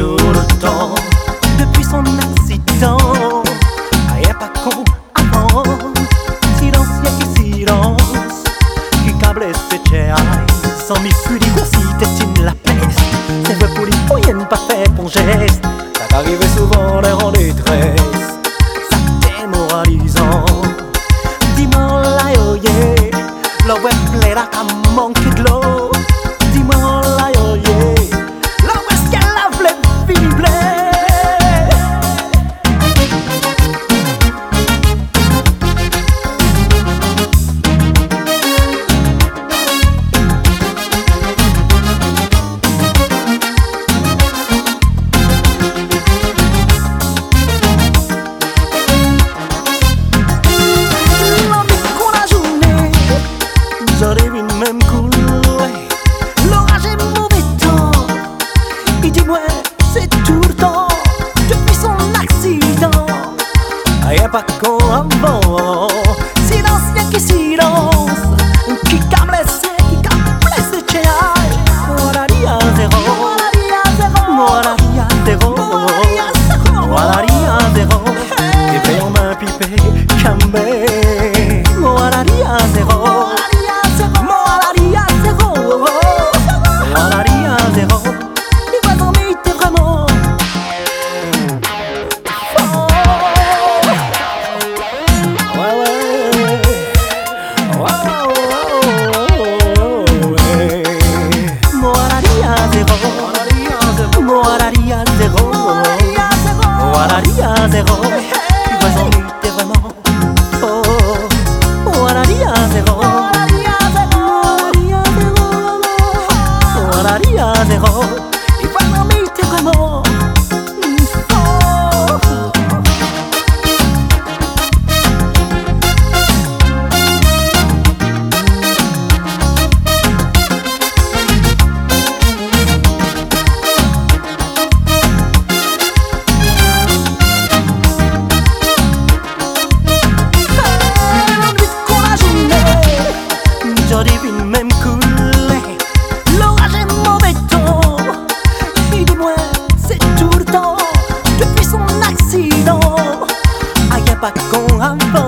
tout le temps. Depuis son accident, elle est pas con avant. Silence, y'a que silence qui câble ses chairs. Sans mi fut dit si t'es la peste. C'est vrai pour les moyens pas fait pour geste. Ça t'arrive souvent l'air en détresse. Ça démoralisant. Dis-moi là yo yeah, le web plaît là qu'à manquer de l'eau. Dis-moi là yo yeah, le web qu'elle a blé fini blé. J'aurais vu même couler. L'orage est mauvais temps. Et dis-moi, c'est tout le temps. Depuis son accident, y'a pas qu'on avant. Silence, y'a que silence qui calme les chéailles. Voilà l'ia zéro. Voilà l'ia zéro. Voilà l'ia zéro. Et veille en main pipé, camé. Voilà l'ia zéro. Zéro, tu vois en lui t'es vraiment oh, voilà l'ia zéro, voilà l'ia zéro, tu vois en lui t'es vraiment j'aurais vu même couler. L'orage est mauvais temps. Et dis-moi, c'est tout le temps. Depuis son accident, y'a pas qu'on avant.